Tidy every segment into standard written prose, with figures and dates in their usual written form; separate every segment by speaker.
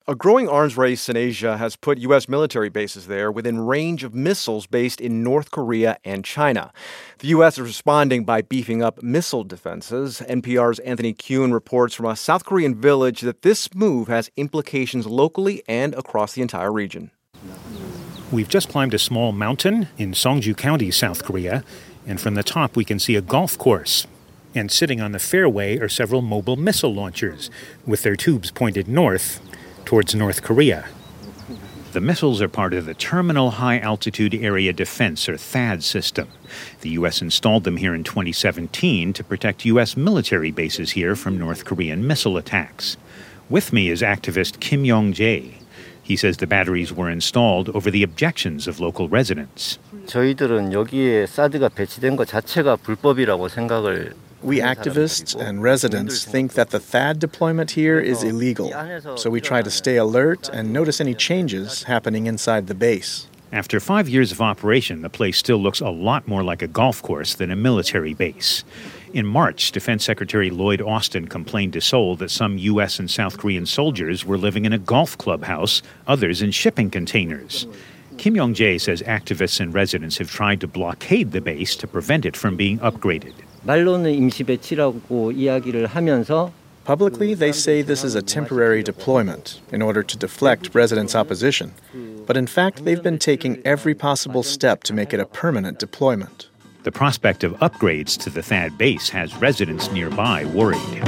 Speaker 1: A growing arms race in Asia has put U.S. military bases there within range of missiles based in North Korea and China. The U.S. is responding by beefing up missile defenses. NPR's Anthony Kuhn reports from a South Korean village that this move has implications locally and across the entire region.
Speaker 2: We've just climbed a small mountain in Seongju County, South Korea, and from the top we can see a golf course. And sitting on the fairway are several mobile missile launchers, with their tubes pointed north, towards North Korea. The missiles are part of the Terminal High Altitude Area Defense, or THAAD system. The U.S. installed them here in 2017 to protect U.S. military bases here from North Korean missile attacks. With me is activist Kim Yong-jae. He says the batteries were installed over the objections of local residents.
Speaker 3: 저희들은 여기에 사드가 배치된 것 자체가 불법이라고 생각을
Speaker 4: We activists and residents think that the THAAD deployment here is illegal, so we try to stay alert and notice any changes happening inside the base.
Speaker 2: After 5 years of operation, the place still looks a lot more like a golf course than a military base. In March, Defense Secretary Lloyd Austin complained to Seoul that some U.S. and South Korean soldiers were living in a golf clubhouse, others in shipping containers. Kim Yong-jae says activists and residents have tried to blockade the base to prevent it from being upgraded.
Speaker 3: 말로는 임시 배치라고 이야기를 하면서
Speaker 4: Publicly, they say this is a temporary deployment in order to deflect residents' opposition. But in fact, they've been taking every possible step to make it a permanent deployment.
Speaker 2: The prospect of upgrades to the THAAD base has residents nearby worried.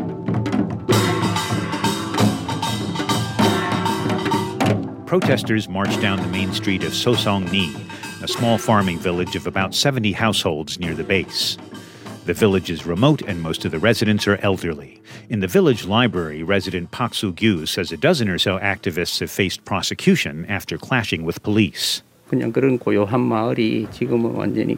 Speaker 2: Protesters marched down the main street of Sosong-ni, a small farming village of about 70 households near the base. The village is remote and most of the residents are elderly. In the village library, resident Park Soo-gyu says a dozen or so activists have faced prosecution after clashing with police.
Speaker 5: 그냥 그런 고요한 마을이 지금은 완전히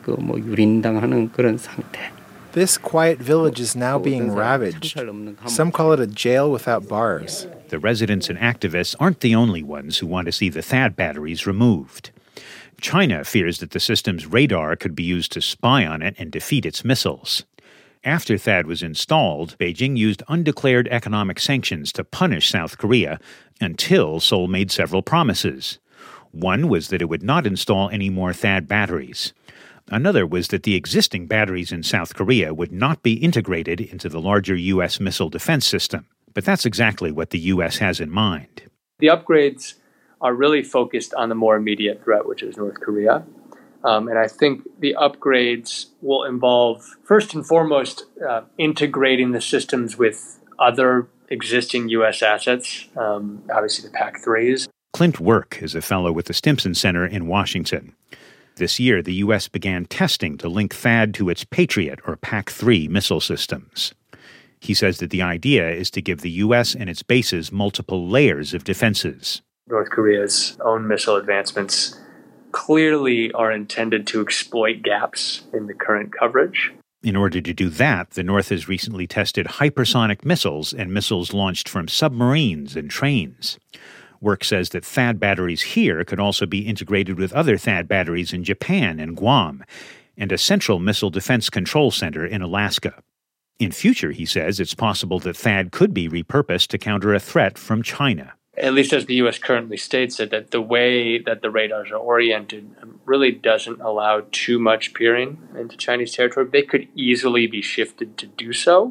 Speaker 5: 유린당하는 그런 상태.
Speaker 6: This quiet village is now being ravaged. Some call it a jail without bars.
Speaker 2: The residents and activists aren't the only ones who want to see the THAAD batteries removed. China fears that the system's radar could be used to spy on it and defeat its missiles. After THAAD was installed, Beijing used undeclared economic sanctions to punish South Korea until Seoul made several promises. One was that it would not install any more THAAD batteries. Another was that the existing batteries in South Korea would not be integrated into the larger U.S. missile defense system. But that's exactly what the U.S. has in mind.
Speaker 7: The upgrades are really focused on the more immediate threat, which is North Korea. And I think the upgrades will involve, first and foremost, integrating the systems with other existing U.S. assets, obviously the PAC-3s.
Speaker 2: Clint Work is a fellow with the Stimson Center in Washington. This year, the U.S. began testing to link THAAD to its Patriot, or PAC-3, missile systems. He says that the idea is to give the U.S. and its bases multiple layers of defenses.
Speaker 7: North Korea's own missile advancements clearly are intended to exploit gaps in the current coverage.
Speaker 2: In order to do that, the North has recently tested hypersonic missiles and missiles launched from submarines and trains. Work says that THAAD batteries here could also be integrated with other THAAD batteries in Japan and Guam, and a central missile defense control center in Alaska. In future, he says, it's possible that THAAD could be repurposed to counter a threat from China.
Speaker 7: At least as the U.S. currently states it, that the way that the radars are oriented really doesn't allow too much peering into Chinese territory. They could easily be shifted to do so,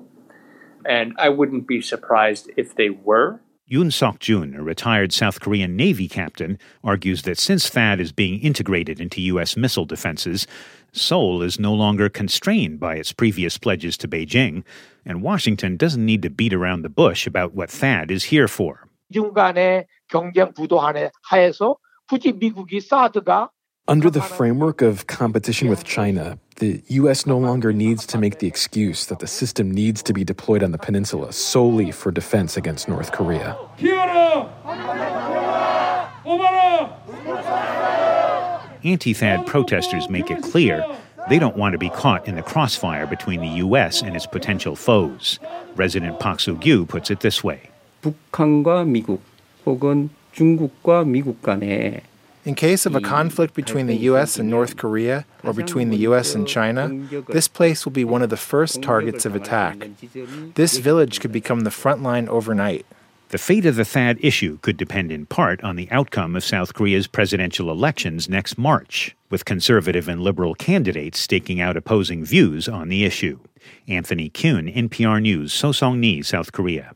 Speaker 7: and I wouldn't be surprised if they were.
Speaker 2: Yoon Sok-jun, a retired South Korean Navy captain, argues that since THAAD is being integrated into U.S. missile defenses, Seoul is no longer constrained by its previous pledges to Beijing, and Washington doesn't need to beat around the bush about what THAAD is here for.
Speaker 8: Under the framework of competition with China, the U.S. no longer needs to make the excuse that the system needs to be deployed on the peninsula solely for defense against North Korea.
Speaker 2: Anti-THAAD protesters make it clear they don't want to be caught in the crossfire between the U.S. and its potential foes. Resident Park Soo-gyu puts it this way.
Speaker 5: 북한과 미국 혹은 중국과 미국 간에
Speaker 6: In case of a conflict between the U.S. and North Korea, or between the U.S. and China, this place will be one of the first targets of attack. This village could become the front line overnight.
Speaker 2: The fate of the THAAD issue could depend in part on the outcome of South Korea's presidential elections next March, with conservative and liberal candidates staking out opposing views on the issue. Anthony Kuhn, NPR News, Sosong-ni, South Korea.